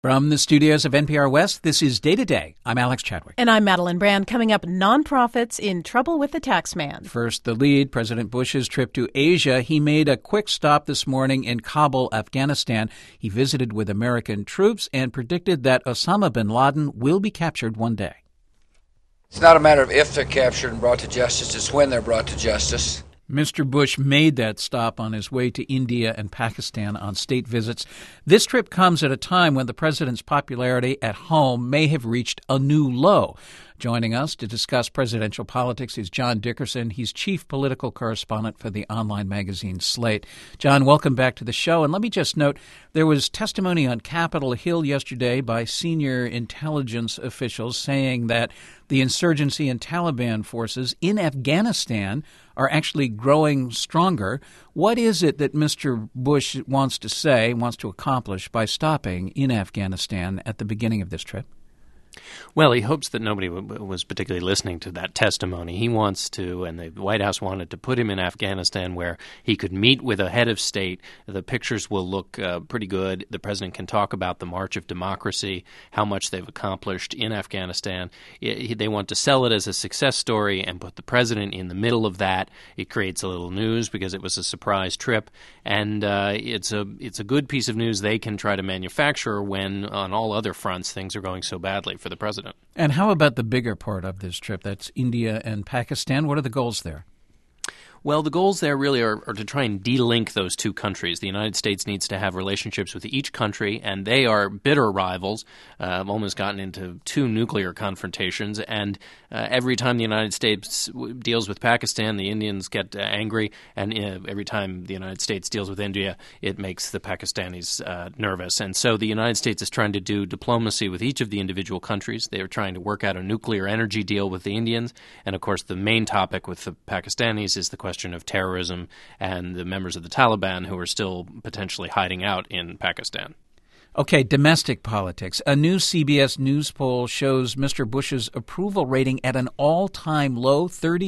From the studios of NPR West, this is Day to Day. I'm Alex Chadwick. And I'm Madeline Brand. Coming up, nonprofits in trouble with the tax man. First, the lead, President Bush's trip to Asia. He made a quick stop this morning in Kabul, Afghanistan. He visited with American troops and predicted that Osama bin Laden will be captured one day. It's not a matter of if they're captured and brought to justice, it's when they're brought to justice. Mr. Bush made that stop on his way to India and Pakistan on state visits. This trip comes at a time when the president's popularity at home may have reached a new low. Joining us to discuss presidential politics is John Dickerson. He's chief political correspondent for the online magazine Slate. John, welcome back to the show. And let me just note, there was testimony on Capitol Hill yesterday by senior intelligence officials saying that the insurgency and Taliban forces in Afghanistan are actually growing stronger. What is it that Mr. Bush wants to accomplish by stopping in Afghanistan at the beginning of this trip? Well, he hopes that nobody was particularly listening to that testimony. He wants to, and the White House wanted to put him in Afghanistan where he could meet with a head of state. The pictures will look pretty good. The president can talk about the march of democracy, how much they've accomplished in Afghanistan. They want to sell it as a success story and put the president in the middle of that. It creates a little news because it was a surprise trip, and it's a good piece of news they can try to manufacture when on all other fronts things are going so badly for the president. And how about the bigger part of this trip? That's India and Pakistan. What are the goals there? Well, the goals there really are to try and de-link those two countries. The United States needs to have relationships with each country, and they are bitter rivals. Almost gotten into two nuclear confrontations, and every time the United States deals with Pakistan, the Indians get angry, and every time the United States deals with India, it makes the Pakistanis nervous. And so the United States is trying to do diplomacy with each of the individual countries. They are trying to work out a nuclear energy deal with the Indians, and of course the main topic with the Pakistanis is the question of terrorism and the members of the Taliban who are still potentially hiding out in Pakistan. Okay, domestic politics. A new CBS News poll shows Mr. Bush's approval rating at an all-time low,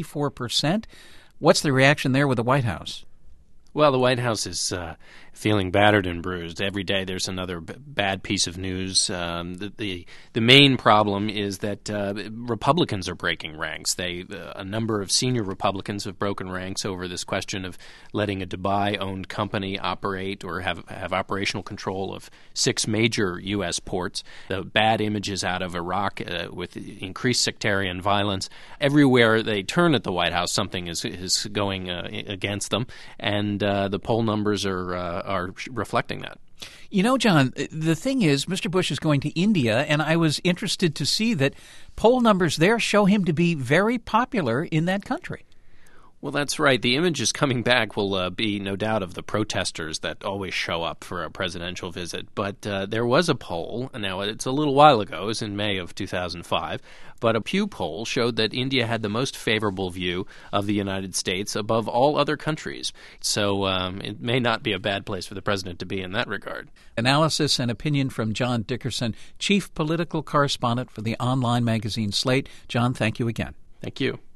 34%. What's the reaction there with the White House? Well, the White House is feeling battered and bruised. Every day there's another bad piece of news. The main problem is that Republicans are breaking ranks. A number of senior Republicans have broken ranks over this question of letting a Dubai-owned company operate or have operational control of 6 major U.S. ports. The bad images out of Iraq with increased sectarian violence. Everywhere they turn at the White House, something is going against them, and the poll numbers are reflecting that. You know, John, the thing is, Mr. Bush is going to India, and I was interested to see that poll numbers there show him to be very popular in that country. Well, that's right. The images coming back will be, no doubt, of the protesters that always show up for a presidential visit. But there was a poll, now it's a little while ago, it was in May of 2005, but a Pew poll showed that India had the most favorable view of the United States above all other countries. So it may not be a bad place for the president to be in that regard. Analysis and opinion from John Dickerson, chief political correspondent for the online magazine Slate. John, thank you again. Thank you.